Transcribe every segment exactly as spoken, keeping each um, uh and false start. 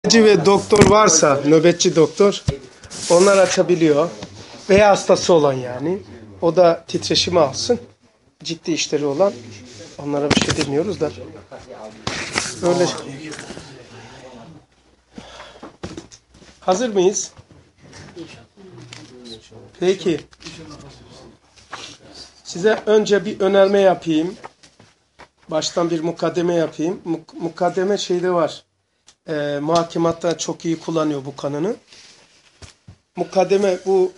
Nöbetçi ve doktor varsa, nöbetçi doktor, onlar açabiliyor. Veya hastası olan yani. O da titreşimi alsın. Ciddi işleri olan, onlara bir şey demiyoruz da. Öyle. Hazır mıyız? Peki. Size önce bir önerme yapayım. Baştan bir mukaddeme yapayım. Muk mukaddeme şeyde var. E, muhakkematta çok iyi kullanıyor bu kanunu. Mukaddeme bu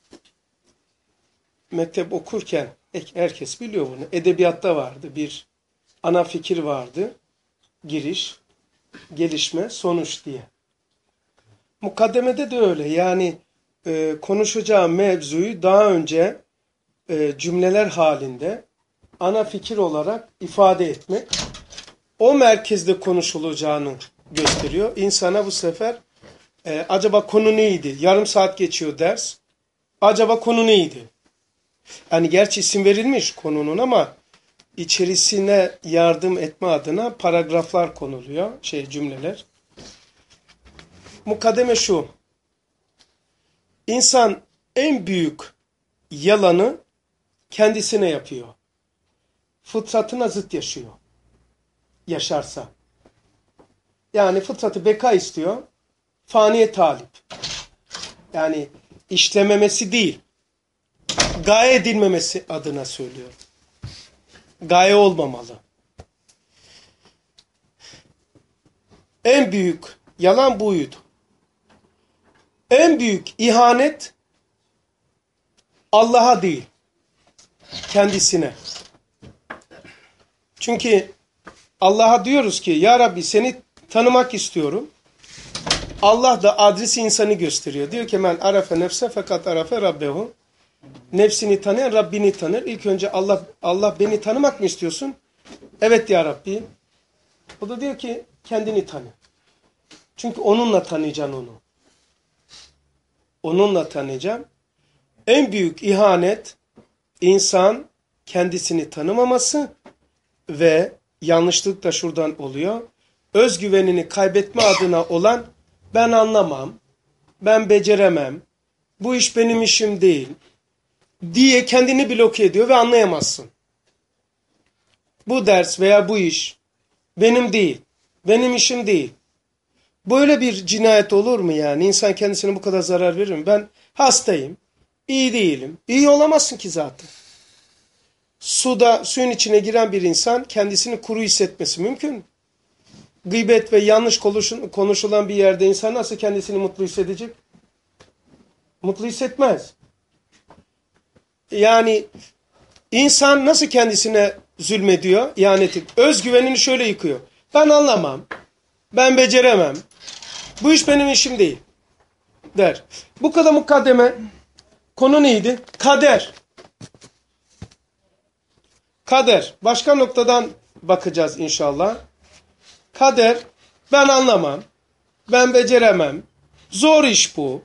mektep okurken herkes biliyor bunu. Edebiyatta vardı. Bir ana fikir vardı. Giriş, gelişme, sonuç diye. Mukaddemede de öyle. Yani e, konuşacağım mevzuyu daha önce e, cümleler halinde ana fikir olarak ifade etmek, o merkezde konuşulacağını gösteriyor. İnsana bu sefer e, acaba konu neydi? Yarım saat geçiyor ders. Acaba konu neydi? Yani gerçi isim verilmiş konunun ama içerisine yardım etme adına paragraflar konuluyor. Şey cümleler. Mukaddeme şu. İnsan en büyük yalanı kendisine yapıyor. Fıtratına zıt yaşıyor. Yaşarsa. Yani fıtratı beka istiyor. Faniye talip. Yani işlememesi değil. Gaye edilmemesi adına söylüyorum. Gaye olmamalı. En büyük yalan buydu. En büyük ihanet Allah'a değil, kendisine. Çünkü Allah'a diyoruz ki, Ya Rabbi seni tanımak istiyorum. Allah da adresi insanı gösteriyor. Diyor ki, men arafe nefse fakat arafe rabbehu. Nefsini tanıyan Rabbini tanır. İlk önce Allah Allah beni tanımak mı istiyorsun? Evet ya Rabbi. O da diyor ki, kendini tanı. Çünkü onunla tanıyacaksın onu. Onunla tanıyacağım. En büyük ihanet insan kendisini tanımaması ve yanlışlık da şuradan oluyor. Özgüvenini kaybetme adına olan ben anlamam, ben beceremem, bu iş benim işim değil diye kendini bloke ediyor ve anlayamazsın. Bu ders veya bu iş benim değil, benim işim değil. Böyle bir cinayet olur mu yani? İnsan kendisine bu kadar zarar verir mi? Ben hastayım, iyi değilim. İyi olamazsın ki zaten. Suda, suyun içine giren bir insan kendisini kuru hissetmesi mümkün mü? Gıybet ve yanlış konuşulan bir yerde insan nasıl kendisini mutlu hissedecek? Mutlu hissetmez. Yani insan nasıl kendisine zulmediyor, ihanet ediyor? Özgüvenini şöyle yıkıyor. Ben anlamam, ben beceremem, bu iş benim işim değil der. Bu kadar mukaddeme. Konu neydi? Kader. Kader. Başka noktadan bakacağız inşallah. Kader, ben anlamam, ben beceremem, zor iş bu.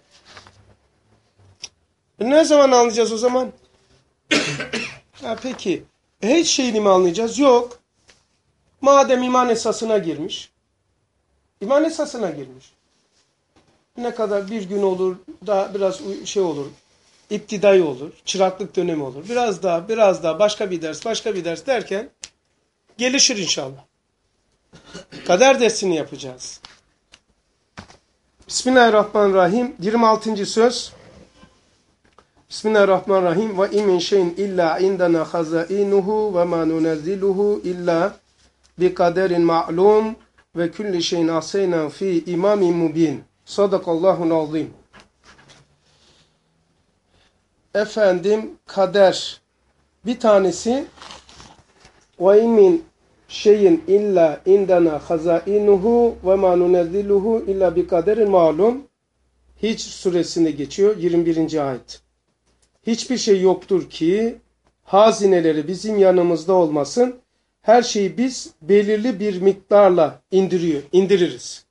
Ne zaman anlayacağız o zaman? Ha, peki, hiç şeyini mi anlayacağız? Yok. Madem iman esasına girmiş, iman esasına girmiş. Ne kadar bir gün olur, daha biraz şey olur, iptidai olur, çıraklık dönemi olur. Biraz daha, biraz daha, başka bir ders, başka bir ders derken gelişir inşallah. Kader dersini yapacağız. Bismillahirrahmanirrahim. yirmi altıncı söz. Bismillahirrahmanirrahim. Ve in min şeyin illa indana hazainuhu ve ma nunezziluhu illa bi kaderin ma'lum ve kulli şeyin asayna fi imamin mubin. Sadakallahul azim. Efendim, kader. Bir tanesi ve in min şeyin illa indana hazainuhu ve ma nunezziluhu illa bi kaderin ma'lum. Hiç suresinde geçiyor. yirmi birinci ayet. Hiçbir şey yoktur ki hazineleri bizim yanımızda olmasın. Her şeyi biz belirli bir miktarla indiriyor, indiririz.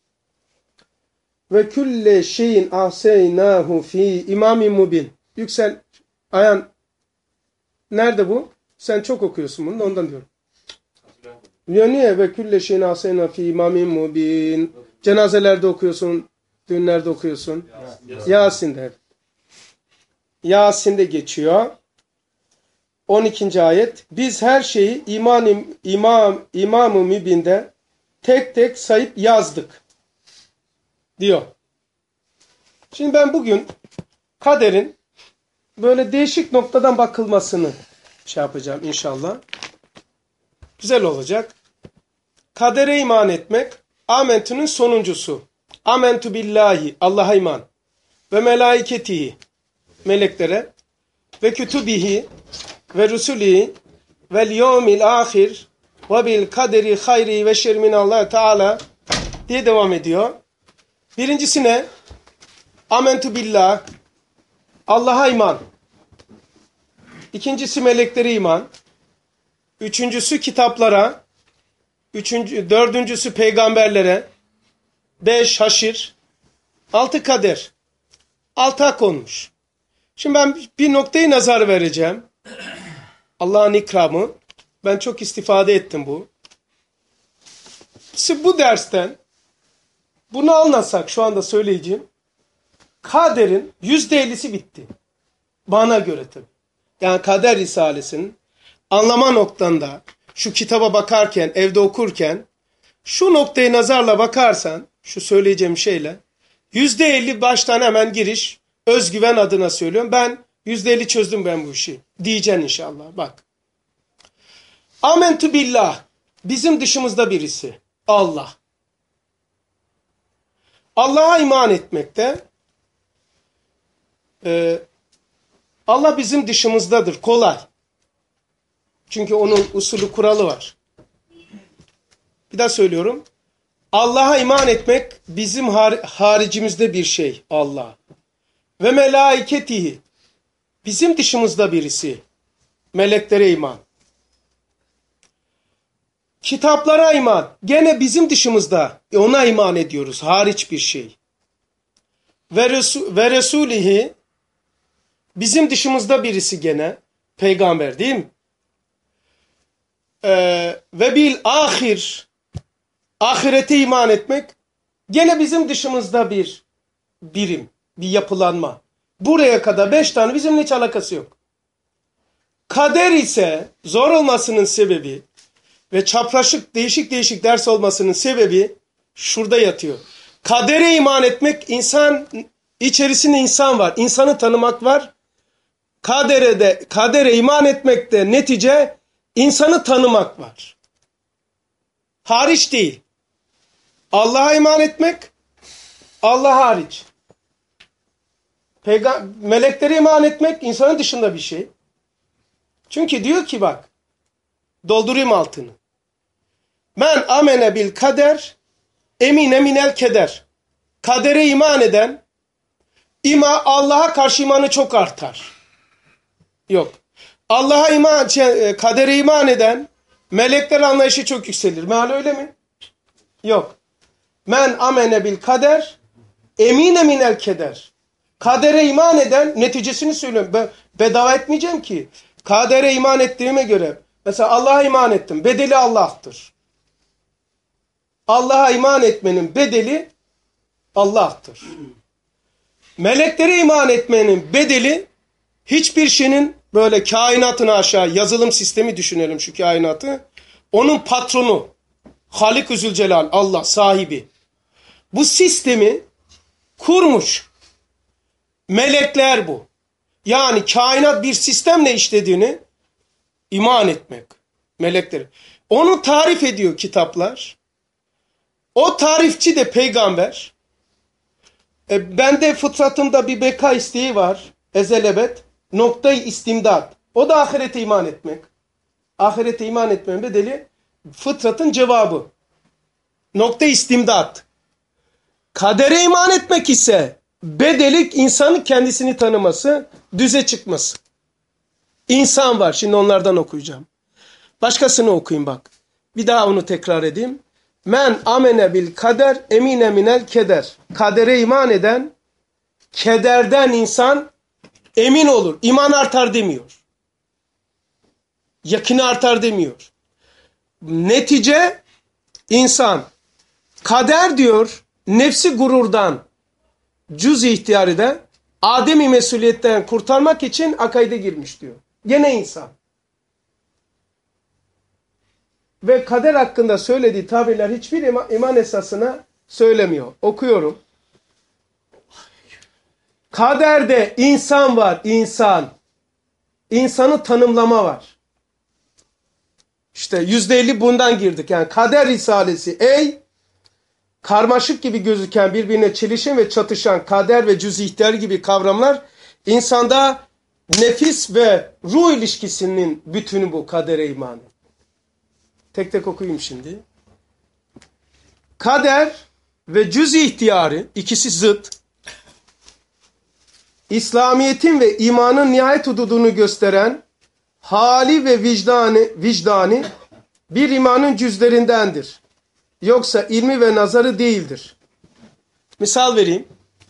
Ve külle şeyin ahseynahu fi imamin mubin. Yüksel, Ayhan, nerede bu? Sen çok okuyorsun bunu, ondan diyorum. Niye? Ve külle şeyin ahseynahu fi imamin mubin. Cenazelerde okuyorsun, düğünlerde okuyorsun. Yasin. Yasin'de. Yasin'de geçiyor. on ikinci ayet. Biz her şeyi iman, imam, İmam-ı Mübin'de tek tek sayıp yazdık. Diyor. Şimdi ben bugün kaderin böyle değişik noktadan bakılmasını şey yapacağım inşallah. Güzel olacak. Kadere iman etmek, amentü'nün sonuncusu. Amentu billahi, Allah'a iman. Ve melaiketihi, meleklere. Ve kütübihi, ve rusulihi, vel yevmil ahir, ve bil kaderi hayri ve şerri minallah Teala diye devam ediyor. Birincisi ne? Amentu billah, Allah'a iman. İkincisi meleklere iman. Üçüncüsü kitaplara. Üçüncü, dördüncüsü peygamberlere. Beş haşir. Altı kader. Altığa konmuş. Şimdi ben bir noktayı nazar vereceğim. Allah'ın ikramı. Ben çok istifade ettim bu. Şimdi bu dersten bunu anlasak şu anda söyleyeceğim. Kaderin yüzde ellisi bitti. Bana göre tabii. Yani Kader Risalesi'nin anlama noktanda şu kitaba bakarken, evde okurken şu noktayı nazarla bakarsan, şu söyleyeceğim şeyle yüzde elli baştan hemen giriş, özgüven adına söylüyorum. Ben yüzde elli çözdüm ben bu işi. Diyeceksin inşallah. Bak. Amentu billah. Bizim dışımızda birisi. Allah. Allah'a iman etmekte e, Allah bizim dışımızdadır. Kolay. Çünkü onun usulü kuralı var. Bir daha söylüyorum. Allah'a iman etmek bizim har haricimizde bir şey. Allah. Ve melaiketihi. Bizim dışımızda birisi. Meleklere iman. Kitaplara iman. Gene bizim dışımızda. Ona iman ediyoruz. Hariç bir şey. Ve, Resul, ve Resulihi. Bizim dışımızda birisi gene. Peygamber değil mi? Ee, ve bil ahir. Ahirete iman etmek. Gene bizim dışımızda bir birim. Bir yapılanma. Buraya kadar beş tane bizimle hiç alakası yok. Kader ise zor olmasının sebebi ve çapraşık değişik değişik ders olmasının sebebi şurada yatıyor. Kadere iman etmek, insan içerisinde insan var. İnsanı tanımak var. Kadere de kadere iman etmekte netice insanı tanımak var. Hariç değil. Allah'a iman etmek Allah hariç. Peygamber, meleklere iman etmek insanın dışında bir şey. Çünkü diyor ki bak, doldurayım altını. Men amene bil kader, emine minel keder. Kadere iman eden, ima Allah'a karşı imanı çok artar. Yok. Allah'a iman, kadere iman eden, melekler anlayışı çok yükselir. Meal öyle mi? Yok. Men amene bil kader, emine minel keder. Kadere iman eden, neticesini söylüyorum. Ben bedava etmeyeceğim ki. Kadere iman ettiğime göre, mesela Allah'a iman ettim. Bedeli Allah'tır. Allah'a iman etmenin bedeli Allah'tır. Meleklere iman etmenin bedeli hiçbir şeyin böyle kainatını aşağı, yazılım sistemi düşünelim şu kainatı. Onun patronu, Halik-ü Zülcelal, Allah sahibi. Bu sistemi kurmuş. Melekler bu. Yani kainat bir sistemle işlediğini iman etmek. Melekleri. Onu tarif ediyor kitaplar. O tarifçi de peygamber. E, bende fıtratımda bir beka isteği var. Ezelebet. Noktayı istimdat. O da ahirete iman etmek. Ahirete iman etmenin bedeli fıtratın cevabı. Noktayı istimdat. Kadere iman etmek ise bedelik insanın kendisini tanıması, düze çıkması. İnsan var. Şimdi onlardan okuyacağım. Başkasını okuyayım bak. Bir daha onu tekrar edeyim. Men amene bil kader emine minel keder. Kadere iman eden, kederden insan emin olur. İman artar demiyor. Yakını artar demiyor. Netice insan kader diyor, nefsi gururdan, cüz ihtiyarı da Adem'i mesuliyetten kurtarmak için akaide girmiş diyor. Gene insan. Ve kader hakkında söylediği tabirler hiçbir iman, iman esasına söylemiyor. Okuyorum. Kaderde insan var, insan. İnsanı tanımlama var. İşte yüzde elli bundan girdik. Yani kader risalesi. Ey karmaşık gibi gözüken, birbirine çelişen ve çatışan kader ve cüz ihtiyar gibi kavramlar insanda nefis ve ruh ilişkisinin bütünü bu kadere imanı. Tek tek okuyayım şimdi. Kader ve cüz ihtiyarı, ikisi zıt. İslamiyet'in ve imanın nihayet hududunu gösteren hali ve vicdanı, vicdani bir imanın cüzlerindendir. Yoksa ilmi ve nazarı değildir. Misal vereyim.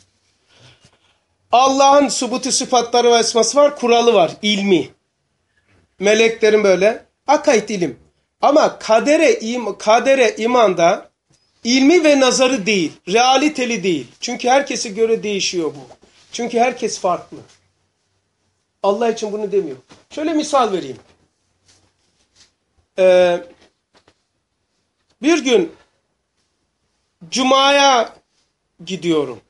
Allah'ın subutu sıfatları ve esması var, kuralı var, ilmi. Meleklerin böyle, akaid ilim. Ama kadere, im, kadere imanda ilmi ve nazarı değil, realiteli değil. Çünkü herkese göre değişiyor bu. Çünkü herkes farklı. Allah için bunu demiyor. Şöyle misal vereyim. Ee, bir gün Cuma'ya gidiyorum.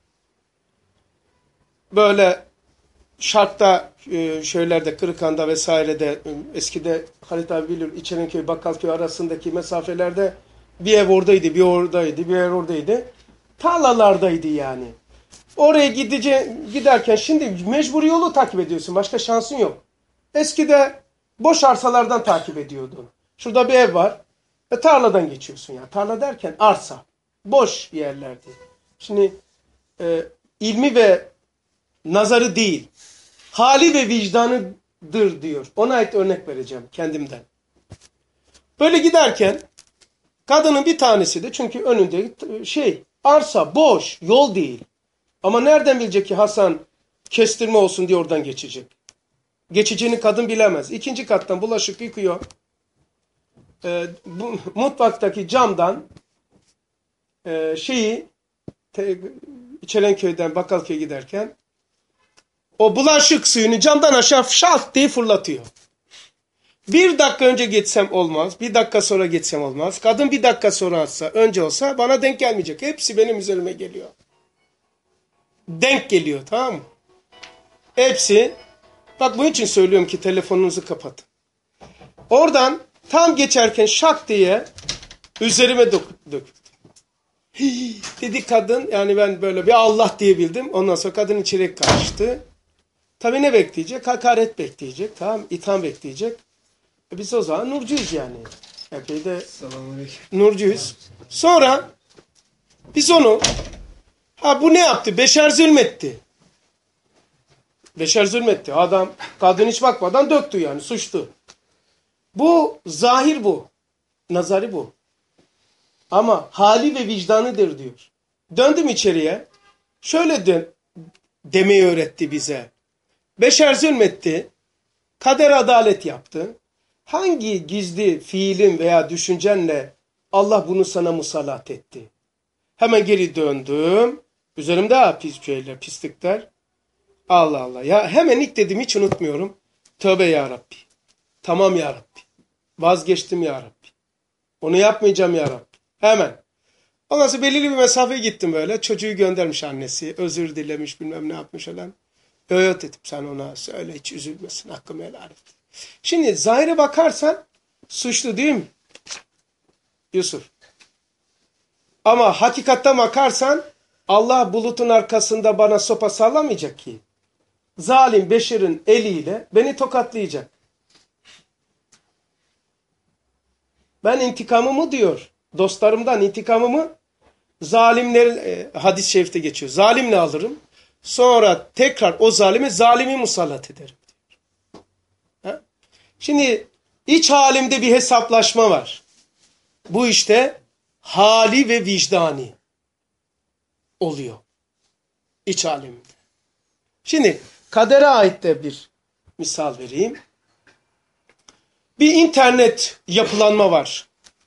Böyle Şark'ta, e, şeylerde, Kırıkhan'da vesairede, e, eskide Halit abi bilir, İçerenköy, Bakkalköy arasındaki mesafelerde bir ev oradaydı, bir oradaydı, bir ev oradaydı. Tarlalardaydı yani. Oraya gidece, giderken şimdi mecbur yolu takip ediyorsun. Başka şansın yok. Eskide boş arsalardan takip ediyordun. Şurada bir ev var. Ve tarladan geçiyorsun ya. Tarla derken arsa. Boş yerlerdi. Şimdi e, ilmi ve nazarı değil. Hali ve vicdanıdır diyor. Ona ait örnek vereceğim kendimden. Böyle giderken kadının bir tanesi de, çünkü önünde şey arsa boş, yol değil. Ama nereden bilecek ki Hasan kestirme olsun diye oradan geçecek? Geçeceğini kadın bilemez. İkinci kattan bulaşık yıkıyor. Ee, bu, mutfaktaki camdan e, şeyi te, İçerenköy'den Bakkalköy'e giderken o bulaşık suyunu camdan aşağı şalt diye fırlatıyor. Bir dakika önce geçsem olmaz. Bir dakika sonra geçsem olmaz. Kadın bir dakika sonra atsa, önce olsa bana denk gelmeyecek. Hepsi benim üzerime geliyor. Denk geliyor, tamam mı? Hepsi. Bak bunun için söylüyorum ki telefonunuzu kapatın. Oradan tam geçerken şak diye üzerime döktü. Dedi kadın, yani ben böyle bir Allah diyebildim. Ondan sonra kadın içeri kaçtı. Tabii ne bekleyecek? Hakaret bekleyecek. Tamam, itham bekleyecek. E biz o zaman nurcuyuz yani. Epey de nurcuyuz. Sonra biz onu, ha bu ne yaptı? Beşer zulmetti. Beşer zulmetti. Adam kadın hiç bakmadan döktü yani, suçtu. Bu zahir bu. Nazari bu. Ama hali ve vicdanıdır diyor. Döndüm içeriye. Şöyle de, demeyi öğretti bize. Beşer zulmetti. Kader adalet yaptı. Hangi gizli fiilin veya düşüncenle Allah bunu sana musallat etti? Hemen geri döndüm. Üzerimde ha, pis şeyler, pislikler. Allah Allah. Ya hemen ilk dedim, hiç unutmuyorum. Tövbe ya Rabbi. Tamam ya Rabbi. Vazgeçtim ya Rabbi. Onu yapmayacağım ya Rabbi. Hemen. Ondan sonra belirli bir mesafeye gittim böyle. Çocuğu göndermiş annesi. Özür dilemiş, bilmem ne yapmış falan. Evet dedim, sen ona söyle, hiç üzülmesin, hakkımı helal et. Şimdi zahire bakarsan suçlu değil mi? Yusuf. Ama hakikatten bakarsan Allah bulutun arkasında bana sopa sallamayacak ki. Zalim Beşir'in eliyle beni tokatlayacak. Ben intikamımı diyor, dostlarımdan intikamımı zalimlerin, e, hadis-i şerifte geçiyor. Zalimle alırım. Sonra tekrar o zalime zalimi musallat ederim diyor. Ha? Şimdi iç halimde bir hesaplaşma var. Bu işte hali ve vicdani oluyor. İç halimde. Şimdi kadere ait de bir misal vereyim. Bir internet yapılanma var.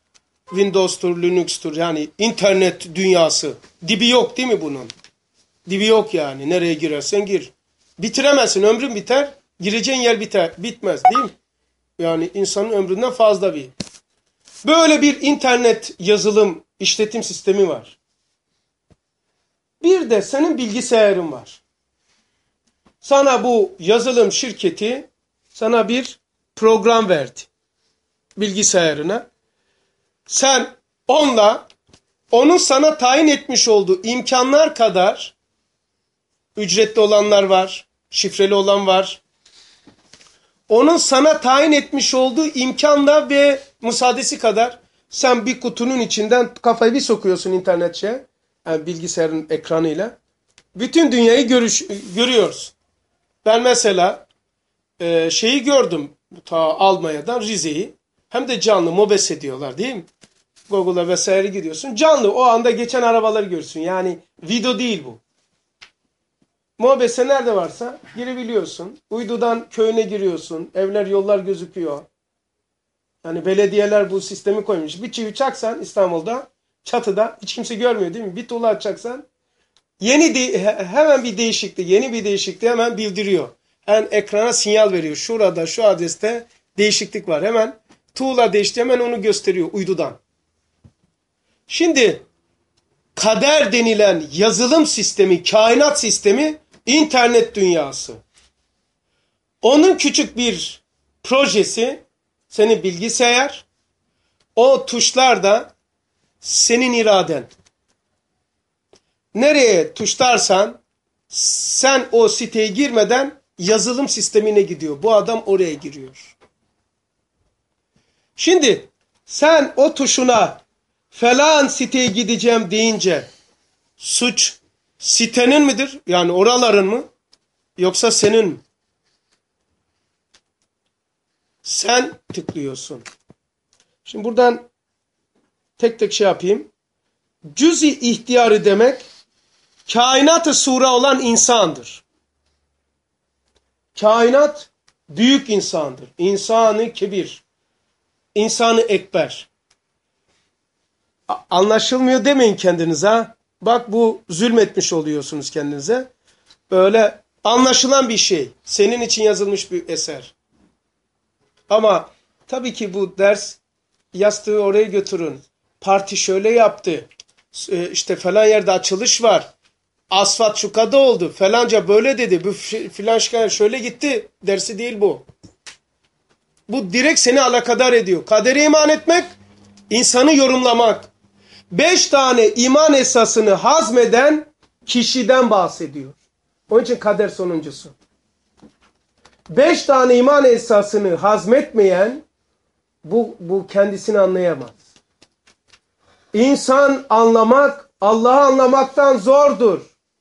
Windows'tur, Linux'tur, yani internet dünyası. Dibi yok değil mi bunun? Dibi yok yani. Nereye girersen gir. Bitiremezsin. Ömrün biter. Gireceğin yer biter. Bitmez değil mi? Yani insanın ömründen fazla bir. Böyle bir internet yazılım işletim sistemi var. Bir de senin bilgisayarın var. Sana bu yazılım şirketi sana bir program verdi. Bilgisayarına. Sen onunla onun sana tayin etmiş olduğu imkanlar kadar ücretli olanlar var, şifreli olan var. Onun sana tayin etmiş olduğu imkanla ve müsaadesi kadar sen bir kutunun içinden kafayı bir sokuyorsun internetçe, yani bilgisayarın ekranıyla. Bütün dünyayı görüş, görüyoruz. Ben mesela e, şeyi gördüm ta Almanya'dan Rize'yi. Hem de canlı mobes ediyorlar değil mi? Google'a vesaire gidiyorsun. Canlı o anda geçen arabaları görürsün. Yani video değil bu. Mobese nerede varsa girebiliyorsun. Uydudan köyüne giriyorsun. Evler, yollar gözüküyor. Yani belediyeler bu sistemi koymuş. Bir çivi çaksan İstanbul'da çatıda hiç kimse görmüyor değil mi? Bir tuğla açacaksan yeni de, hemen bir değişiklik, yeni bir değişikliği hemen bildiriyor. Yani ekrana sinyal veriyor. Şurada, şu adreste değişiklik var. Hemen tuğla değişti, hemen onu gösteriyor uydudan. Şimdi kader denilen yazılım sistemi, kainat sistemi, internet dünyası. Onun küçük bir projesi senin bilgisayar, o tuşlar da senin iraden. Nereye tuşlarsan sen o siteye girmeden yazılım sistemine gidiyor. Bu adam oraya giriyor. Şimdi sen o tuşuna falan siteye gideceğim deyince suç sitenin midir? Yani oraların mı? Yoksa senin mi? Sen tıklıyorsun. Şimdi buradan tek tek şey yapayım. Cüz-i ihtiyarı demek kainat-ı sura olan insandır. Kainat büyük insandır. İnsanı kebir. İnsanı ekber. Anlaşılmıyor demeyin kendinize. Bak bu zulmetmiş oluyorsunuz kendinize. Böyle anlaşılan bir şey. Senin için yazılmış bir eser. Ama tabii ki bu ders yastığı oraya götürün. Parti şöyle yaptı. İşte falan yerde açılış var. Asfalt şu kadar oldu. Falanca böyle dedi. Bu filan şöyle gitti. Dersi değil bu. Bu direkt seni alakadar ediyor. Kadere iman etmek, insanı yorumlamak. Beş tane iman esasını hazmeden kişiden bahsediyor. Onun için kader sonuncusu. Beş tane iman esasını hazmetmeyen bu, bu kendisini anlayamaz. İnsan anlamak, Allah'ı anlamaktan zordur.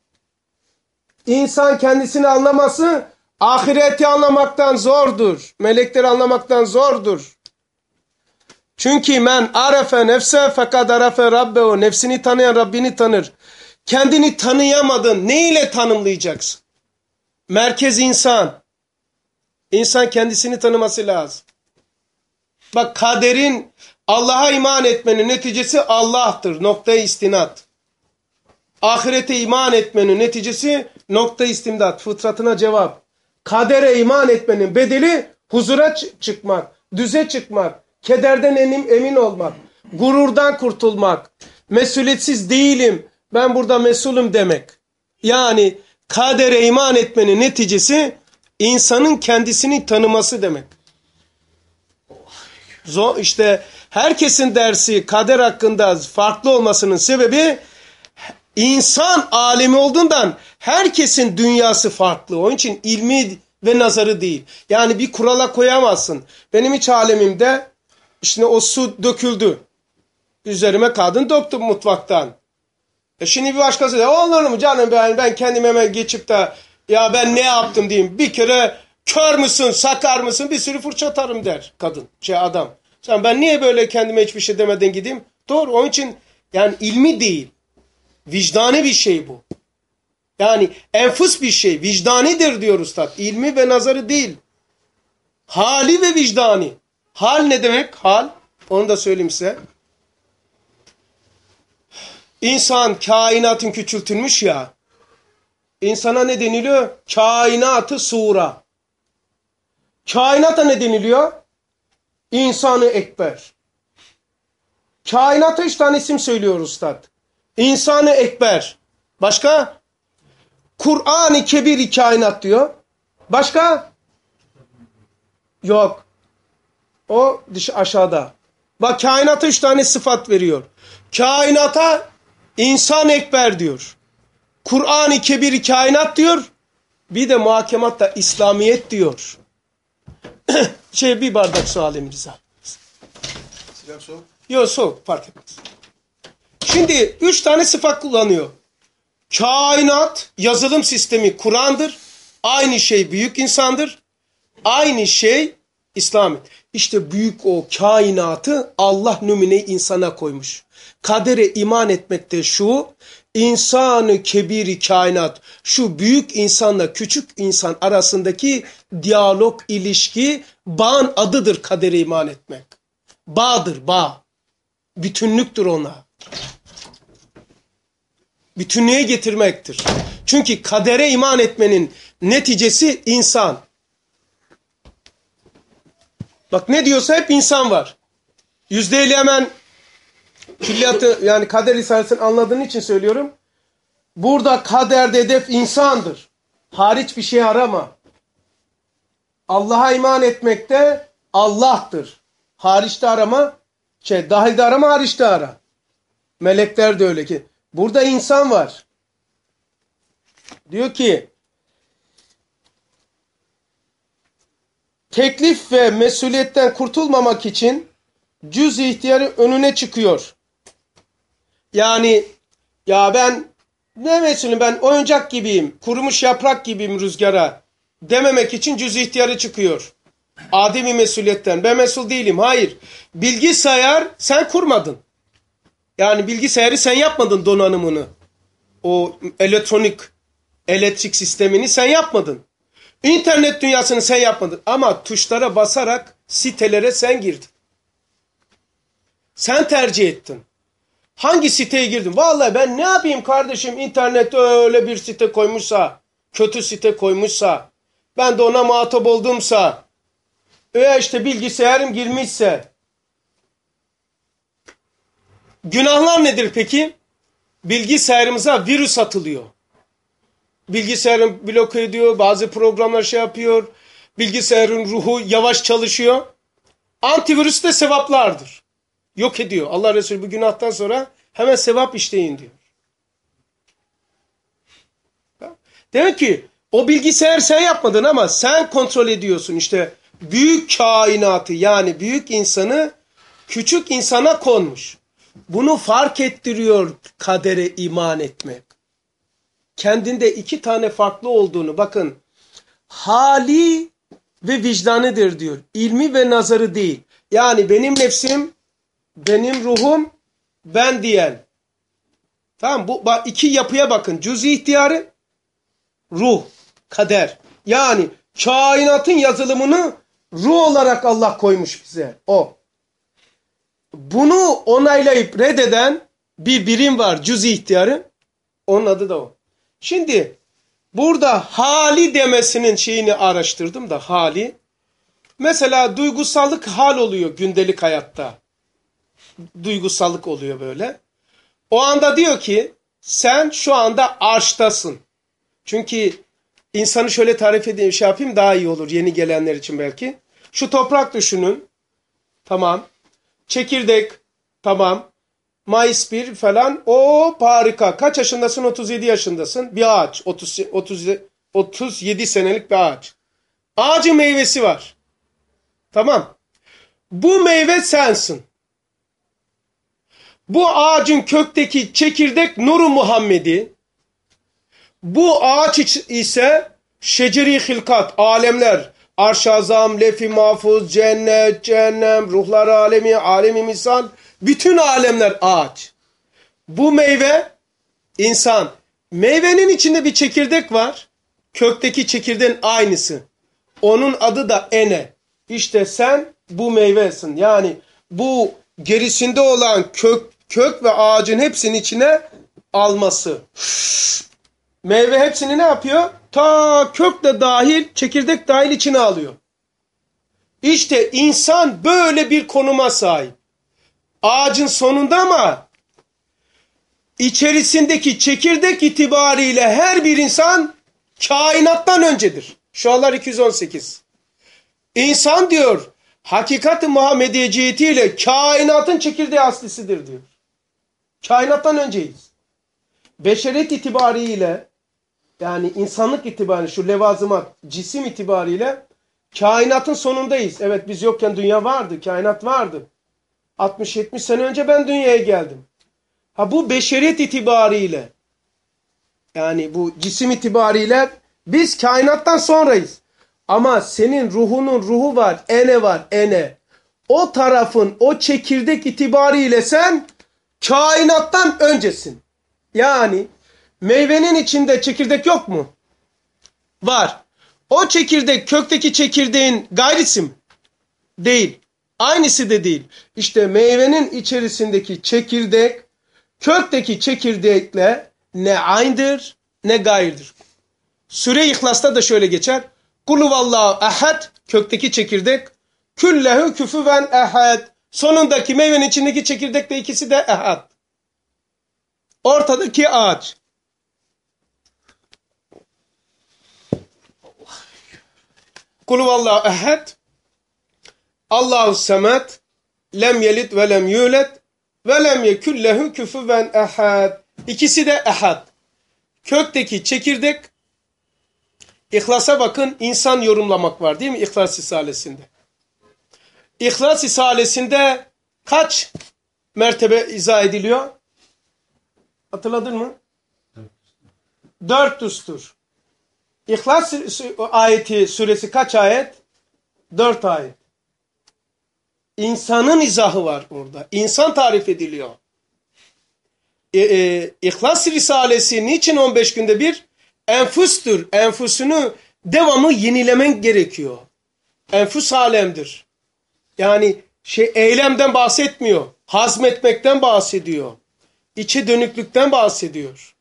İnsan kendisini anlaması, ahireti anlamaktan zordur. Melekleri anlamaktan zordur. Çünkü men arefe nefse fekad arefe rabbehu. Nefsini tanıyan Rabbini tanır. Kendini tanıyamadın. Ne ile tanımlayacaksın? Merkez insan. İnsan kendisini tanıması lazım. Bak kaderin, Allah'a iman etmenin neticesi Allah'tır. Nokta istinat. Ahirete iman etmenin neticesi nokta istimdat. Fıtratına cevap. Kadere iman etmenin bedeli huzura çıkmak, düze çıkmak, kederden emin, emin olmak, gururdan kurtulmak, mesuliyetsiz değilim, ben burada mesulüm demek. Yani kadere iman etmenin neticesi insanın kendisini tanıması demek. Zor, işte herkesin dersi kader hakkında farklı olmasının sebebi insan alemi olduğundan herkesin dünyası farklı. Onun için ilmi ve nazarı değil. Yani bir kurala koyamazsın. Benim iç alemimde işte o su döküldü. Üzerime kadın döktü mutfaktan. E şimdi bir başkası da olur mu canım ben, ben kendim hemen geçip de ya ben ne yaptım diyeyim. Bir kere kör müsün, sakar mısın bir sürü fırça atarım der kadın, şey adam. Sen ben niye böyle kendime hiçbir şey demeden gideyim? Doğru, onun için yani ilmi değil. Vicdani bir şey bu. Yani enfus bir şey. Vicdanidir diyor Üstad. İlmi ve nazarı değil. Hali ve vicdani. Hal ne demek? Hal. Onu da söyleyeyim size. İnsan kainatın küçültülmüş ya. İnsana ne deniliyor? Kainatı sura. Kainata ne deniliyor? İnsanı ekber. Kainata üç tane isim söylüyor Ustad. İnsanı ekber. Başka? Kur'an-ı Kebir-i kainat diyor. Başka? Yok. O dış aşağıda. Bak kainata üç tane sıfat veriyor. Kainata insan ekber diyor. Kur'an-ı Kebir-i kainat diyor. Bir de muhakematta İslamiyet diyor. şey bir bardak su alayım Rıza. Sıcak soğuk. Yok soğuk fark etmez. Şimdi üç tane sıfat kullanıyor. Kainat, yazılım sistemi Kur'an'dır. Aynı şey büyük insandır. Aynı şey İslam. İşte büyük o kainatı Allah nümune insana koymuş. Kadere iman etmekte şu, insanı kebiri kainat, şu büyük insanla küçük insan arasındaki diyalog, ilişki, bağın adıdır kadere iman etmek. Bağdır, bağ. Bütünlüktür ona. Bütünlüğe getirmektir. Çünkü kadere iman etmenin neticesi insan. Bak ne diyorsa hep insan var. Yüzdeyle hemen külliyatı yani kader risalesini anladığın için söylüyorum. Burada kaderde hedef insandır. Hariç bir şey arama. Allah'a iman etmekte Allah'tır. Hariçte arama, şey dahilde arama, hariçte ara. Melekler de öyle ki. Burada insan var. Diyor ki teklif ve mesuliyetten kurtulmamak için cüz ihtiyarı önüne çıkıyor. Yani ya ben ne mesulüm, ben oyuncak gibiyim, kurumuş yaprak gibiyim rüzgara dememek için cüz ihtiyarı çıkıyor. Ademi mesuliyetten ben mesul değilim. Hayır. Bilgisayar sen kurmadın. Yani bilgisayarı sen yapmadın, donanımını. O elektronik elektrik sistemini sen yapmadın. İnternet dünyasını sen yapmadın. Ama tuşlara basarak sitelere sen girdin. Sen tercih ettin. Hangi siteye girdin? Vallahi ben ne yapayım kardeşim, internette öyle bir site koymuşsa, kötü site koymuşsa, ben de ona muhatap oldumsa, veya işte bilgisayarım girmişse. Günahlar nedir peki? Bilgisayarımıza virüs atılıyor. Bilgisayarın bloke ediyor, bazı programlar şey yapıyor, bilgisayarın ruhu yavaş çalışıyor. Antivirüs de sevaplardır. Yok ediyor. Allah Resulü bu günahtan sonra hemen sevap işleyin diyor. Demek ki o bilgisayar sen yapmadın ama sen kontrol ediyorsun. İşte büyük kainatı yani büyük insanı küçük insana konmuş. Bunu fark ettiriyor kadere iman etmek. Kendinde iki tane farklı olduğunu bakın. Hali ve vicdanıdır diyor. İlmi ve nazarı değil. Yani benim nefsim, benim ruhum, ben diyen. Tamam, bu iki yapıya bakın. Cüz-i ihtiyarı, ruh, kader. Yani kainatın yazılımını ruh olarak Allah koymuş bize. O. Bunu onaylayıp reddeden bir birim var, cüz-i ihtiyarı. Onun adı da o. Şimdi burada hali demesinin şeyini araştırdım da hali. Mesela duygusallık hal oluyor gündelik hayatta. Duygusallık oluyor böyle. O anda diyor ki sen şu anda arştasın. Çünkü insanı şöyle tarif edeyim, şey yapayım daha iyi olur yeni gelenler için belki. Şu toprak düşünün. Tamam. Çekirdek. Tamam. Mayıs bir falan. O harika. Kaç yaşındasın? otuz yedi yaşındasın. Bir ağaç. otuz, otuz, otuz yedi senelik bir ağaç. Ağacın meyvesi var. Tamam. Bu meyve sensin. Bu ağacın kökteki çekirdek Nur-u Muhammedi. Bu ağaç ise şeceri hilkat, alemler, arş-ı azam, lef-i mahfuz, cennet, cehennem, ruhlar alemi, alemi misal, bütün alemler ağaç. Bu meyve insan. Meyvenin içinde bir çekirdek var. Kökteki çekirdeğin aynısı. Onun adı da ene. İşte sen bu meyvesin. Yani bu gerisinde olan kök kök ve ağacın hepsinin içine alması. Meyve hepsini ne yapıyor? Ta kök de dahil, çekirdek dahil içine alıyor. İşte insan böyle bir konuma sahip. Ağacın sonunda ama içerisindeki çekirdek itibariyle her bir insan kainattan öncedir. Şualar iki yüz on sekiz. İnsan diyor, hakikat-ı Muhammediye cihetiyle kainatın çekirdeği aslisidir diyor. Kainattan önceyiz. Beşeriyet itibariyle, yani insanlık itibariyle, şu levazımat, cisim itibariyle kainatın sonundayız. Evet, biz yokken dünya vardı, kainat vardı. altmış yetmiş sene önce ben dünyaya geldim. Ha bu beşeriyet itibariyle, yani bu cisim itibariyle biz kainattan sonrayız. Ama senin ruhunun ruhu var, ene var, ene. O tarafın, o çekirdek itibariyle sen kainattan öncesin. Yani meyvenin içinde çekirdek yok mu? Var. O çekirdek kökteki çekirdeğin gayrisi mi? Değil. Aynısı da değil. İşte meyvenin içerisindeki çekirdek kökteki çekirdekle ne aynıdır ne gayrıdır. Süre-i İhlas'ta da şöyle geçer. Kuluvallahu ehad, kökteki çekirdek, küllehu küfüven ehad. Sonundaki meyvenin içindeki çekirdek de ikisi de ehad. Ortadaki ağaç. Kuluvallahu ehad, Allahu semet, lem yelid ve lem yulet ve lem yekullehu küfüven ehad. İkisi de ehad. Kökteki çekirdek, İhlas'a bakın, insan yorumlamak var değil mi İhlas Risalesi'nde? İhlas Risalesi'nde kaç mertebe izah ediliyor? Hatırladın mı? Dört düstur. İhlas ayeti suresi kaç ayet? Dört ayet. İnsanın izahı var orada. İnsan tarif ediliyor. E, e, İhlas Risalesi niçin on beş günde bir? Enfustur. Enfusunu devamlı yenilemen gerekiyor. Enfus alemdir. Yani şey eylemden bahsetmiyor. Hazmetmekten bahsediyor. İçe dönüklükten bahsediyor.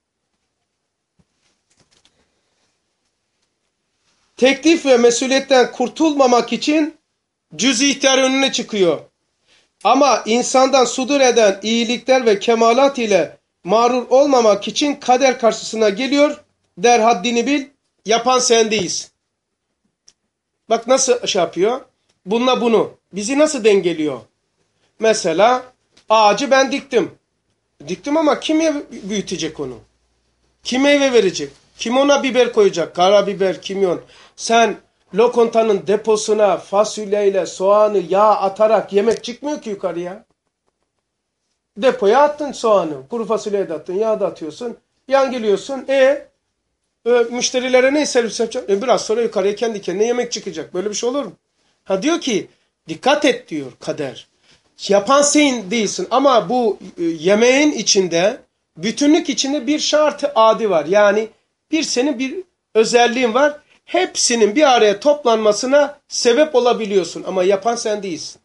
Teklif ve mesuliyetten kurtulmamak için cüz-i ihtiyar önüne çıkıyor. Ama insandan sudur eden iyilikler ve kemalat ile mağrur olmamak için kader karşısına geliyor. Der haddini bil, yapan sen değilsin. Bak nasıl şey yapıyor. Bununla bunu. Bizi nasıl dengeliyor? Mesela ağacı ben diktim. Diktim ama kim büyütecek onu? Kim meyve verecek? Kim ona biber koyacak? Karabiber, kimyon. Sen lokantanın deposuna fasulyeyle soğanı, yağ atarak yemek çıkmıyor ki yukarıya. Depoya attın soğanı. Kuru fasulyeyi de attın, yağ da atıyorsun. Yan geliyorsun. E, e müşterilere ne servis yapacak? E, biraz sonra yukarıya kendi kendine yemek çıkacak. Böyle bir şey olur mu? Ha diyor ki dikkat et diyor kader. Yapan sen değilsin ama bu e, yemeğin içinde, bütünlük içinde bir şartı adi var. Yani bir senin bir özelliğin var. Hepsinin bir araya toplanmasına sebep olabiliyorsun ama yapan sen değilsin.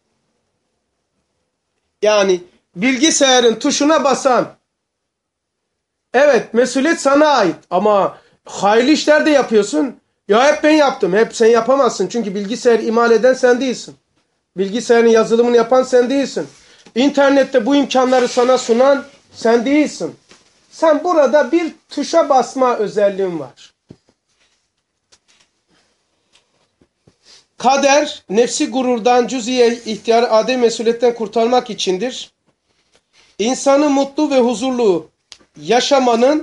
Yani bilgisayarın tuşuna basan, evet mesuliyet sana ait ama hayırlı işler de yapıyorsun. Ya hep ben yaptım. Hep sen yapamazsın. Çünkü bilgisayarı imal eden sen değilsin. Bilgisayarın yazılımını yapan sen değilsin. İnternette bu imkanları sana sunan sen değilsin. Sen burada bir tuşa basma özelliğin var. Kader, nefsi gururdan, cüz-i ihtiyar, adem mesuliyetten kurtarmak içindir. İnsanı mutlu ve huzurlu yaşamanın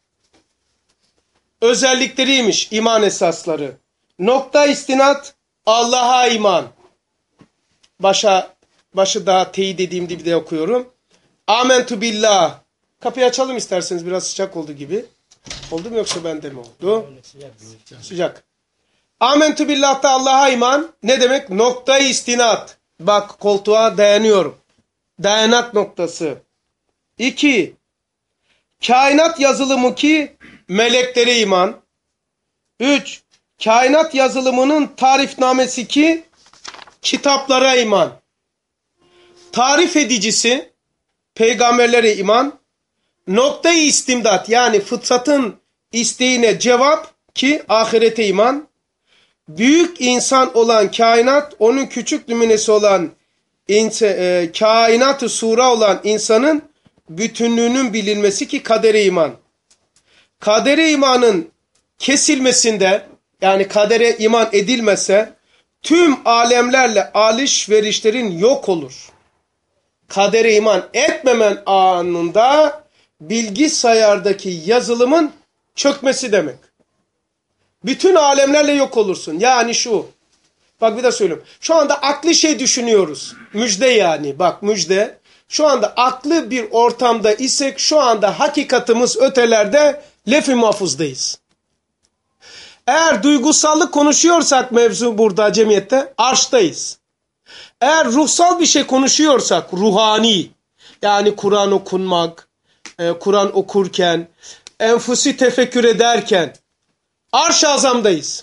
özellikleriymiş, iman esasları. Nokta istinat, Allah'a iman. Başa, başı daha teyit dediğim gibi de okuyorum. Amentu billah. Kapıyı açalım isterseniz, biraz sıcak oldu gibi. Oldu mu yoksa bende mi oldu? Sıcak. Amentu billah'ta Allah'a iman. Ne demek? Nokta istinat. Bak koltuğa dayanıyorum. Dayanak noktası. İki. Kainat yazılımı ki meleklere iman. Üç. Kainat yazılımının tarifnamesi ki kitaplara iman. Tarif edicisi peygamberlere iman, noktayı istimdat yani fıtratın isteğine cevap ki ahirete iman, büyük insan olan kainat, onun küçük nümunesi olan inse, e, kainat-ı sura olan insanın bütünlüğünün bilinmesi ki kadere iman. Kadere imanın kesilmesinde yani kadere iman edilmese tüm alemlerle alışverişlerin yok olur. Kadere iman etmemen anında bilgisayardaki yazılımın çökmesi demek. Bütün alemlerle yok olursun. Yani şu. Bak bir de söyleyeyim. Şu anda aklı şey düşünüyoruz. Müjde yani. Bak müjde. Şu anda aklı bir ortamda isek şu anda hakikatimiz ötelerde lef-i mahfuzdayız. Eğer duygusallık konuşuyorsak mevzu burada cemiyette arştayız. Eğer ruhsal bir şey konuşuyorsak ruhani yani Kur'an okunmak, e, Kur'an okurken, enfusi tefekkür ederken arş-ı azamdayız.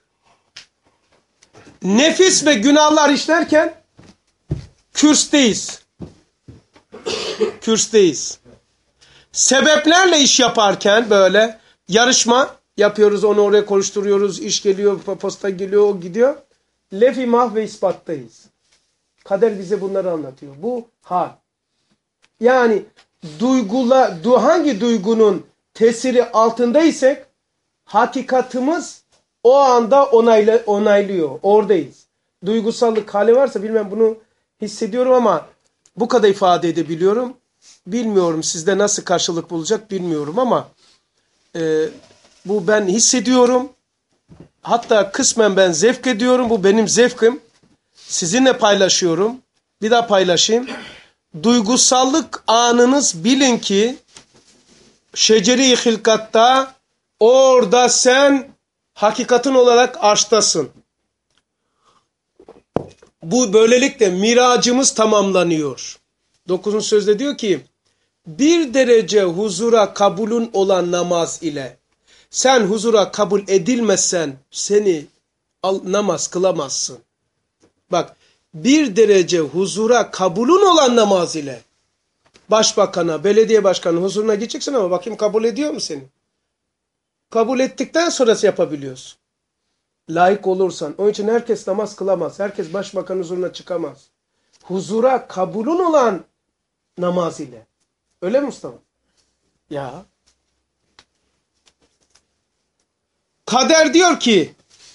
Nefis ve günahlar işlerken kürsteyiz. Kürsteyiz. Sebeplerle iş yaparken böyle yarışma yapıyoruz, onu oraya koşturuyoruz, iş geliyor, posta geliyor, o gidiyor. Lef-i mah ve ispattayız. Kader bize bunları anlatıyor. Bu hal. Yani duygula, du, hangi duygunun tesiri altındaysak hakikatimiz o anda onayla, onaylıyor. Oradayız. Duygusallık hali varsa bilmem bunu hissediyorum ama bu kadar ifade edebiliyorum. Bilmiyorum sizde nasıl karşılık bulacak bilmiyorum ama e, bu ben hissediyorum. Hatta kısmen ben zevk ediyorum. Bu benim zevkim. Sizinle paylaşıyorum. Bir daha paylaşayım. Duygusallık anınız bilin ki şeceri-i hilkatta orada sen hakikatin olarak arştasın. Bu böylelikle miracımız tamamlanıyor. Dokuzuncu sözde diyor ki bir derece huzura kabulün olan namaz ile sen huzura kabul edilmezsen seni al, namaz kılamazsın. Bak bir derece huzura kabulün olan namaz ile başbakana, belediye başkanı huzuruna gideceksin ama bakayım kabul ediyor mu seni? Kabul ettikten sonrası yapabiliyorsun. Layık olursan. Onun için herkes namaz kılamaz. Herkes başbakan huzuruna çıkamaz. Huzura kabulün olan namaz ile. Öyle mi Mustafa? Ya. Kader diyor ki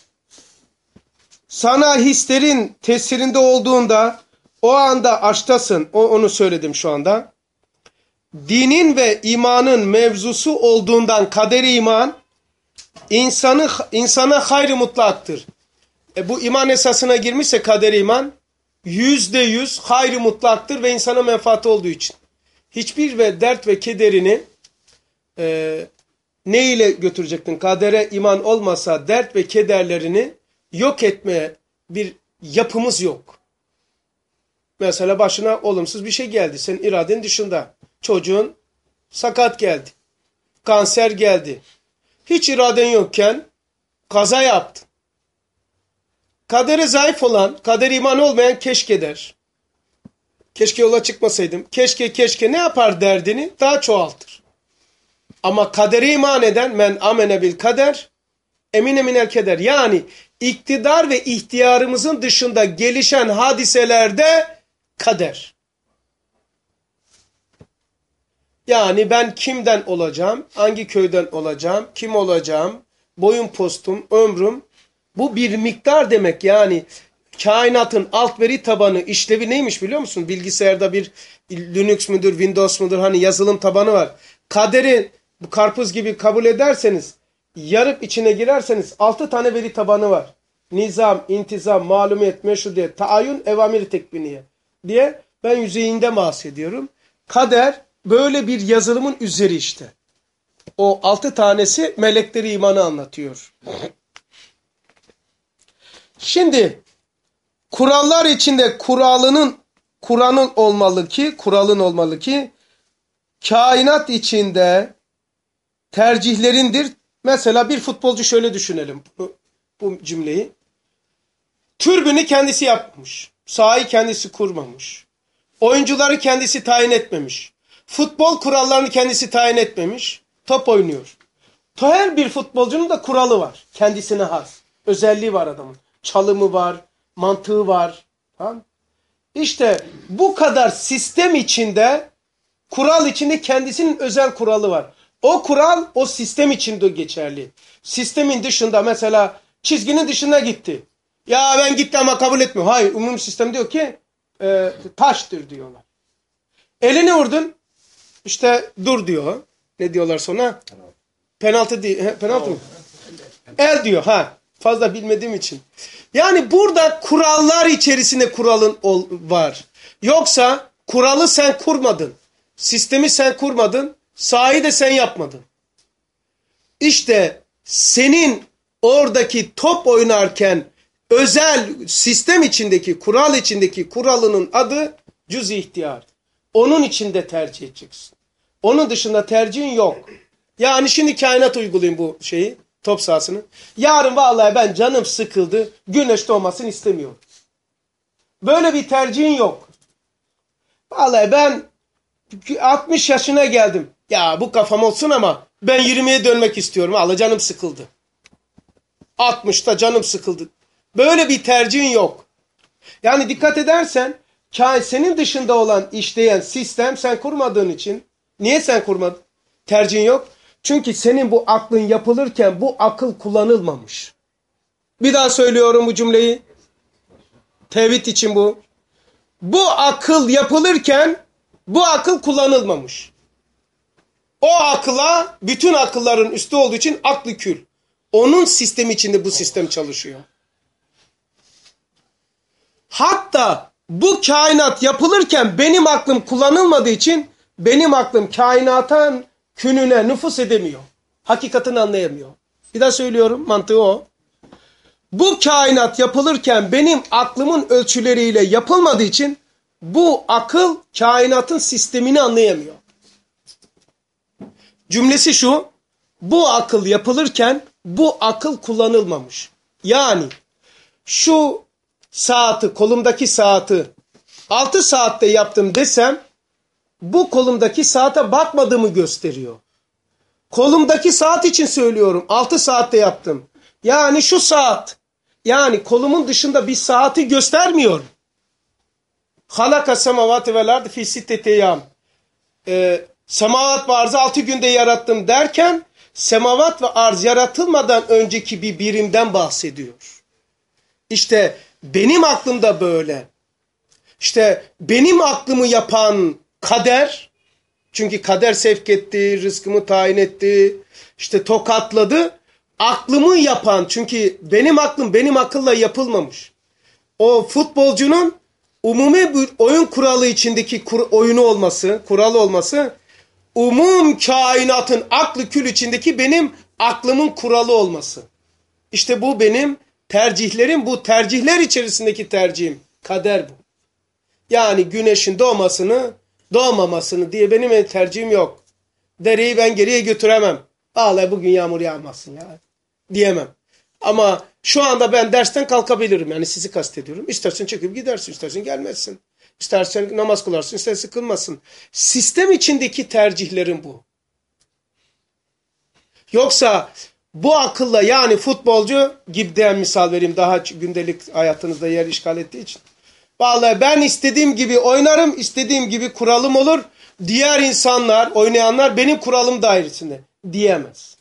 sana hislerin tesirinde olduğunda o anda aşktasın. O, onu söyledim şu anda. Dinin ve imanın mevzusu olduğundan kaderi iman insanı insana hayrı mutlaktır. E, bu iman esasına girmişse kaderi iman yüzde yüz hayrı mutlaktır ve insana menfaati olduğu için. Hiçbir ve dert ve kederini e, ne ile götürecektin? Kadere iman olmasa dert ve kederlerini yok etmeye bir yapımız yok. Mesela başına olumsuz bir şey geldi. Senin iradenin dışında. Çocuğun sakat geldi. Kanser geldi. Hiç iraden yokken kaza yaptın. Kadere zayıf olan, kader imanı olmayan keşke der. Keşke yola çıkmasaydım. Keşke keşke ne yapar derdini daha çoğaltır. Ama kadere iman eden men amene bil kader emine minel keder. Yani iktidar ve ihtiyarımızın dışında gelişen hadiselerde kader. Yani ben kimden olacağım, hangi köyden olacağım, kim olacağım, boyun postum, ömrüm. Bu bir miktar demek yani kainatın alt veri tabanı işlevi neymiş biliyor musun? Bilgisayarda bir Linux müdür, Windows mudur hani yazılım tabanı var. Kaderi bu karpuz gibi kabul ederseniz, yarıp içine girerseniz altı tane veri tabanı var. Nizam, intizam, malumiyet, meşrutiyet, taayyün, evamir tekviniye diye ben yüzeyinde bahsediyorum. Kader böyle bir yazılımın üzeri işte. O altı tanesi melekleri imanı anlatıyor. Şimdi kurallar içinde kuralının Kur'an'ın olmalı ki, kuralın olmalı ki kainat içinde tercihlerindir. Mesela bir futbolcu şöyle düşünelim bu, bu cümleyi. Türbünü kendisi yapmış. Sahayı kendisi kurmamış. Oyuncuları kendisi tayin etmemiş. Futbol kurallarını kendisi tayin etmemiş. Top oynuyor. Her bir futbolcunun da kuralı var. Kendisine has. Özelliği var adamın. Çalımı var, mantığı var. Tamam? İşte bu kadar sistem içinde, kural içinde kendisinin özel kuralı var. O kural o sistem içinde geçerli. Sistemin dışında mesela çizginin dışına gitti. Ya ben gitti ama kabul etmiyorum. Hayır, umum sistem diyor ki e, taştır diyorlar. Elini vurdun, işte dur diyor. Ne diyorlar sonra? Penaltı değil. He, penaltı mı? El diyor. Ha, fazla bilmediğim için. Yani burada kurallar içerisinde kuralın ol, var. Yoksa kuralı sen kurmadın. Sistemi sen kurmadın. Sahayı da sen yapmadın. İşte senin oradaki top oynarken özel sistem içindeki, kural içindeki kuralının adı cüz-i ihtiyar. Onun içinde tercih edeceksin. Onun dışında tercihin yok. Yani şimdi kainat uygulayayım bu şeyi, top sahasını. Yarın vallahi ben canım sıkıldı, güneş doğmasını istemiyorum. Böyle bir tercihin yok. Vallahi ben altmış yaşına geldim. Ya bu kafam olsun ama ben yirmiye dönmek istiyorum. Vallahi canım sıkıldı. altmışta canım sıkıldı. Böyle bir tercihin yok. Yani dikkat edersen senin dışında olan işleyen sistem sen kurmadığın için. Niye sen kurmadın? Tercihin yok. Çünkü senin bu aklın yapılırken bu akıl kullanılmamış. Bir daha söylüyorum bu cümleyi. Tevhid için bu. Bu akıl yapılırken bu akıl kullanılmamış. O akıla bütün akılların üstü olduğu için aklı kül. Onun sistemi içinde bu sistem çalışıyor. Hatta bu kainat yapılırken benim aklım kullanılmadığı için benim aklım kainatın kününe nüfuz edemiyor. Hakikatini anlayamıyor. Bir daha söylüyorum, mantığı o. Bu kainat yapılırken benim aklımın ölçüleriyle yapılmadığı için bu akıl kainatın sistemini anlayamıyor. Cümlesi şu, bu akıl yapılırken bu akıl kullanılmamış. Yani şu saati, kolumdaki saati altı saatte yaptım desem bu kolumdaki saate bakmadığımı gösteriyor. Kolumdaki saat için söylüyorum. altı saatte yaptım. Yani şu saat. Yani kolumun dışında bir saati göstermiyor. Halaka semavati vel ardı fi sitteti eyyam. Semavat ve arzı altı günde yarattım derken semavat ve arz yaratılmadan önceki bir birimden bahsediyor. İşte benim aklımda böyle. İşte benim aklımı yapan kader, çünkü kader sevk etti, rızkımı tayin etti, işte tokatladı. Aklımı yapan, çünkü benim aklım benim akılla yapılmamış. O futbolcunun umumi bir oyun kuralı içindeki kur, oyunu olması, kuralı olması, umum kainatın aklı kül içindeki benim aklımın kuralı olması. İşte bu benim tercihlerim, bu tercihler içerisindeki tercihim. Kader bu. Yani güneşin doğmasını, doğmamasını diye benim tercihim yok. Dereyi ben geriye götüremem. Vallahi bugün yağmur yağmasın ya diyemem. Ama şu anda ben dersten kalkabilirim. Yani sizi kastediyorum. İstersen çıkıp gidersin, istersen gelmezsin. İstersen namaz kılarsın, istersen kılmasın. Sistem içindeki tercihlerim bu. Yoksa bu akılla, yani futbolcu gibiden misal vereyim, daha gündelik hayatınızda yer işgal ettiği için. Vallahi ben istediğim gibi oynarım, istediğim gibi kuralım olur. Diğer insanlar, oynayanlar benim kuralım dairesinde diyemez.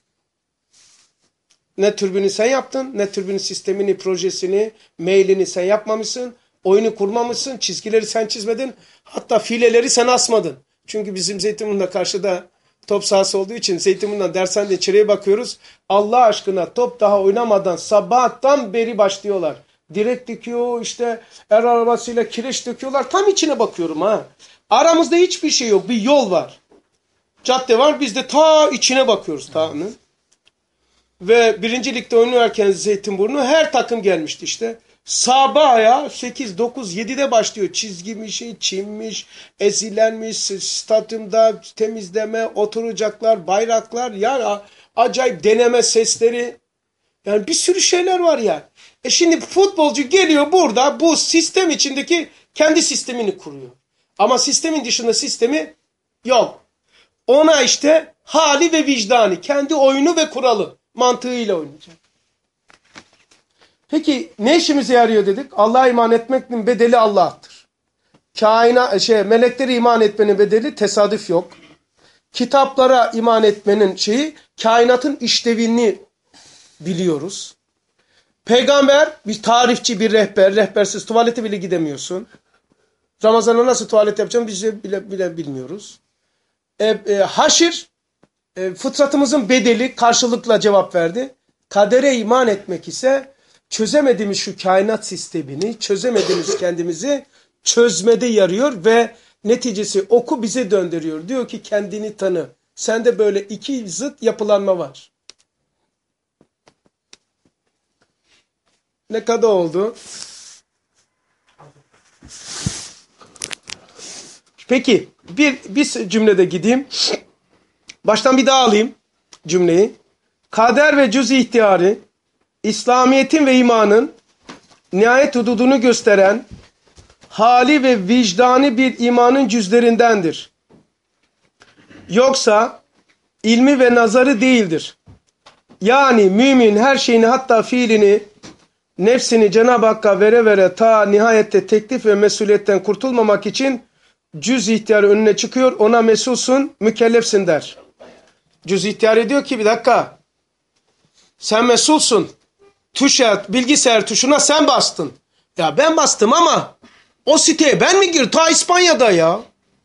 Ne türbünü sen yaptın, ne türbünün sistemini, projesini, mailini sen yapmamışsın, oyunu kurmamışsın, çizgileri sen çizmedin, hatta fileleri sen asmadın. Çünkü bizim Zeytinburnu'nda karşıda top sahası olduğu için Zeytinburnu'ndan dershanede içeriye bakıyoruz. Allah aşkına top daha oynamadan sabahtan beri başlıyorlar. Direk döküyor, işte er arabasıyla kireç döküyorlar. Tam içine bakıyorum ha. Aramızda hiçbir şey yok. Bir yol var. Cadde var. Biz de ta içine bakıyoruz. Ta'nın. Ve birinci ligde oynarken Zeytinburnu her takım gelmişti işte. Sabah ya sekiz, dokuz, yedide başlıyor. Çizgimiş, çimmiş, ezilenmiş, stadyumda temizleme, oturacaklar, bayraklar. Yani acayip deneme sesleri. Yani bir sürü şeyler var ya. E şimdi futbolcu geliyor burada bu sistem içindeki kendi sistemini kuruyor. Ama sistemin dışında sistemi yok. Ona işte hali ve vicdanı, kendi oyunu ve kuralı mantığıyla oynayacak. Peki ne işimize yarıyor dedik? Allah'a iman etmenin bedeli Allah'tır. Kaina, şey, melekleri iman etmenin bedeli tesadüf yok. Kitaplara iman etmenin şeyi kainatın işlevini biliyoruz. Peygamber bir tarifçi, bir rehber. Rehbersiz tuvalete bile gidemiyorsun. Ramazan'da nasıl tuvalet yapacağım biz bile, bile bilmiyoruz. E, e, haşir e, fıtratımızın bedeli karşılıkla cevap verdi. Kadere iman etmek ise çözemediğimiz şu kainat sistemini, çözemediğimiz kendimizi çözmede yarıyor ve neticesi oku bize döndürüyor. Diyor ki kendini tanı. Sende böyle iki zıt yapılanma var. Ne kadar oldu? Peki bir, bir cümlede gideyim. Baştan bir daha alayım cümleyi. Kader ve cüz-i ihtiyarı İslamiyet'in ve imanın nihayet hududunu gösteren hali ve vicdani bir imanın cüzlerindendir. Yoksa ilmi ve nazarı değildir. Yani mümin her şeyini hatta fiilini, nefsini Cenab-ı Hakk'a vere vere ta nihayette teklif ve mesuliyetten kurtulmamak için cüz-i ihtiyarı önüne çıkıyor. Ona mesulsun, mükellefsin der. Cüz-i ihtiyarı diyor ki bir dakika. Sen mesulsun. Tuşa, bilgisayar tuşuna sen bastın. Ya ben bastım ama o siteye ben mi girdim? Ta İspanya'da ya.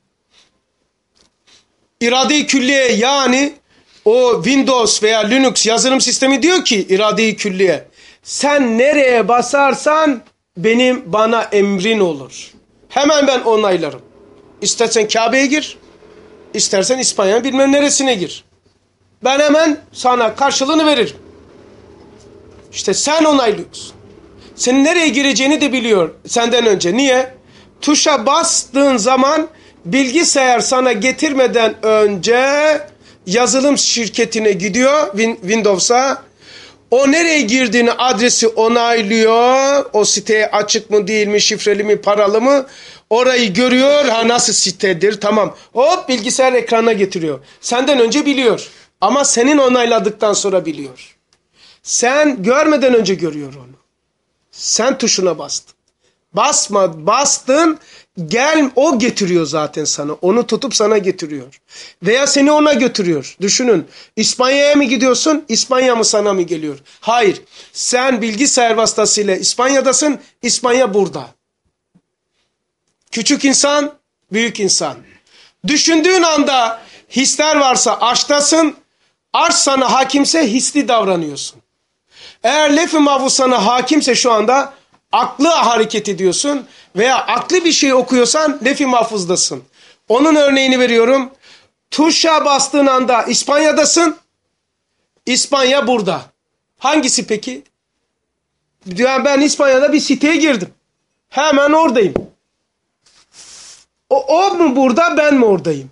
İrade-i külliye yani o Windows veya Linux yazılım sistemi diyor ki irade-i külliye. Sen nereye basarsan benim bana emrin olur. Hemen ben onaylarım. İstersen Kabe'ye gir. İstersen İspanya'nın bilmem neresine gir. Ben hemen sana karşılığını veririm. İşte sen onaylıyorsun. Senin nereye gireceğini de biliyor senden önce. Niye? Tuşa bastığın zaman bilgisayar sana getirmeden önce yazılım şirketine gidiyor, Windows'a. O nereye girdiğini adresi onaylıyor. O siteye açık mı değil mi, şifreli mi, paralı mı? Orayı görüyor. Ha nasıl sitedir? Tamam. Hop bilgisayar ekranına getiriyor. Senden önce biliyor. Ama senin onayladıktan sonra biliyor. Sen görmeden önce görüyor onu. Sen tuşuna bastın. Basma, bastın, gel o getiriyor zaten sana. Onu tutup sana getiriyor. Veya seni ona götürüyor. Düşünün. İspanya'ya mı gidiyorsun? İspanya mı sana mı geliyor? Hayır. Sen bilgisayar vasıtasıyla İspanya'dasın. İspanya burada. Küçük insan, büyük insan. Düşündüğün anda hisler varsa aşktasın. Arş sana hakimse hisli davranıyorsun. Eğer lef-i mahfuz sana hakimse şu anda aklı hareket ediyorsun veya aklı bir şey okuyorsan lef-i mahfuzdasın. Onun örneğini veriyorum. Tuşa bastığın anda İspanya'dasın. İspanya burada. Hangisi peki? Yani ben İspanya'da bir siteye girdim. Hemen oradayım. O, o mu burada, ben mi oradayım?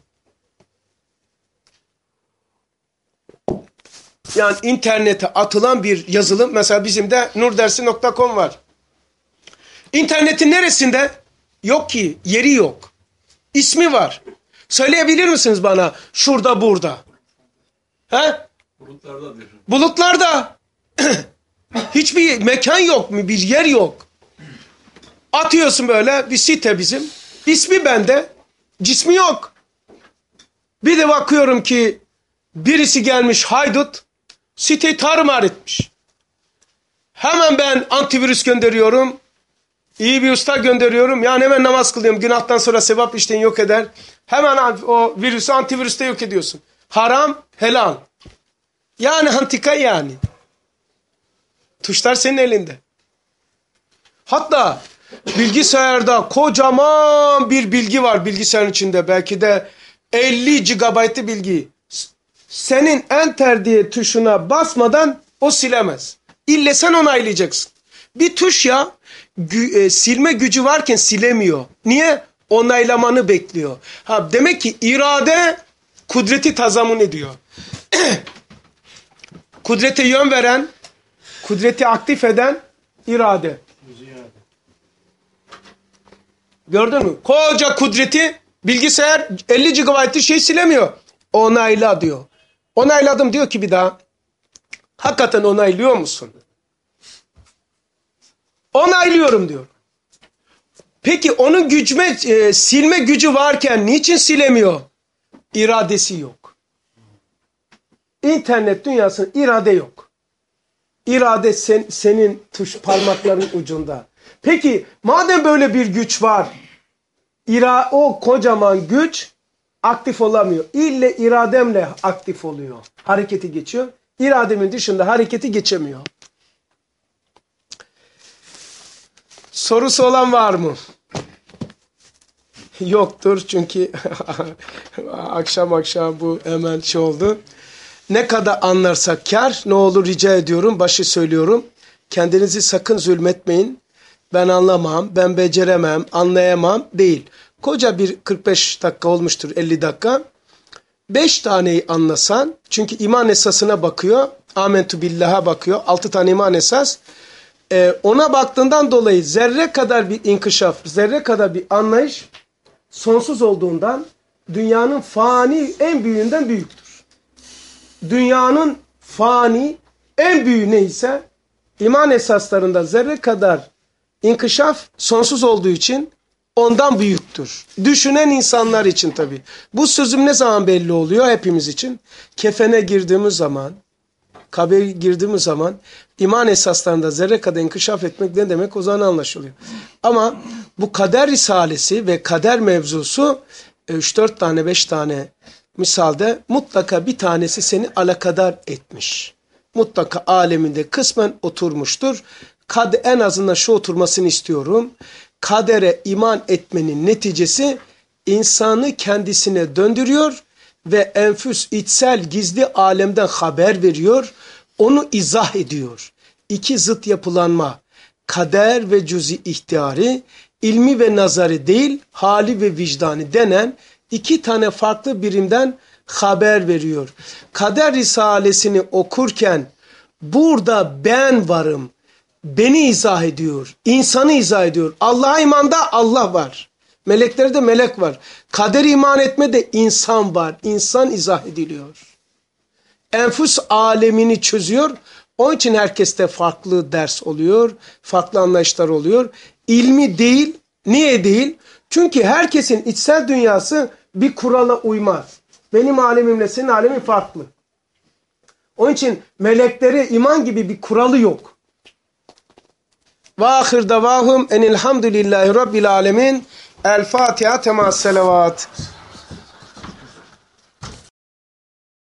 Yani internete atılan bir yazılım. Mesela bizim de nurdersi nokta com var. İnternetin neresinde? Yok ki. Yeri yok. İsmi var. Söyleyebilir misiniz bana? Şurada, burada. He? Bulutlarda diyorsun. Bulutlarda. Hiçbir mekan yok mu? Bir yer yok. Atıyorsun böyle bir site bizim. İsmi bende. Cismi yok. Bir de bakıyorum ki birisi gelmiş haydut. Siteyi tarumar etmiş. Hemen ben antivirüs gönderiyorum. İyi bir usta gönderiyorum. Yani hemen namaz kılıyorum. Günahtan sonra sevap işten yok eder. Hemen o virüsü antivirüste yok ediyorsun. Haram, helal. Yani antika yani. Tuşlar senin elinde. Hatta bilgisayarda kocaman bir bilgi var bilgisayarın içinde. Belki de elli gigabaytlı bilgi. Senin enter diye tuşuna basmadan o silemez. İlle sen onaylayacaksın. Bir tuş ya gü, e, silme gücü varken silemiyor. Niye? Onaylamanı bekliyor. Ha, demek ki irade kudreti tazamun ediyor. Kudrete yön veren, kudreti aktif eden irade. Gördün mü? Koca kudreti bilgisayar elli gigabaytlık şey silemiyor. Onayla diyor. Onayladım diyor ki bir daha. Hakikaten onaylıyor musun? Onaylıyorum diyor. Peki onun gücme, e, silme gücü varken niçin silemiyor? İradesi yok. İnternet dünyasında irade yok. İrade sen, senin tuş parmakların ucunda. Peki madem böyle bir güç var, ira, o kocaman güç aktif olamıyor. İlle irademle aktif oluyor. Hareketi geçiyor. İrademin dışında hareketi geçemiyor. Sorusu olan var mı? Yoktur çünkü akşam akşam bu hemen şey oldu. Ne kadar anlarsak kar, ne olur rica ediyorum, başı söylüyorum. Kendinizi sakın zulmetmeyin. Ben anlamam, ben beceremem, anlayamam değil. Koca bir kırk beş dakika olmuştur, elli dakika. beş taneyi anlasan, çünkü iman esasına bakıyor, amentu billah'a bakıyor, altı tane iman esas. Ee, ona baktığından dolayı zerre kadar bir inkişaf, zerre kadar bir anlayış sonsuz olduğundan dünyanın fani en büyüğünden büyüktür. Dünyanın fani en büyüğü neyse iman esaslarında zerre kadar inkişaf sonsuz olduğu için ondan büyüktür. Düşünen insanlar için tabii. Bu sözüm ne zaman belli oluyor hepimiz için? Kefene girdiğimiz zaman, kabire girdiğimiz zaman iman esaslarında zerre kadar inkişaf etmek ne demek o zaman anlaşılıyor. Ama bu kader risalesi ve kader mevzusu üç dört tane beş tane misalde mutlaka bir tanesi seni alakadar etmiş. Mutlaka aleminde kısmen oturmuştur. Kad en azından şu oturmasını istiyorum. Kadere iman etmenin neticesi insanı kendisine döndürüyor ve enfüs içsel gizli alemden haber veriyor. Onu izah ediyor. İki zıt yapılanma, kader ve cüz-i ihtiyari, ilmi ve nazarı değil, hali ve vicdanı denen iki tane farklı birimden haber veriyor. Kader Risalesini okurken burada ben varım, beni izah ediyor, insanı izah ediyor. Allah'a imanda Allah var, meleklerde melek var. Kader iman etmede insan var, insan izah ediliyor. Enfüs alemini çözüyor. Onun için herkeste farklı ders oluyor, farklı anlayışlar oluyor. İlmi değil, niye değil? Çünkü herkesin içsel dünyası bir kurala uymaz. Benim alemimle senin alemin farklı. Onun için meleklere iman gibi bir kuralı yok. Ve ahir davahum enilhamdülillahi rabbil alemin. El Fatiha temas selavat.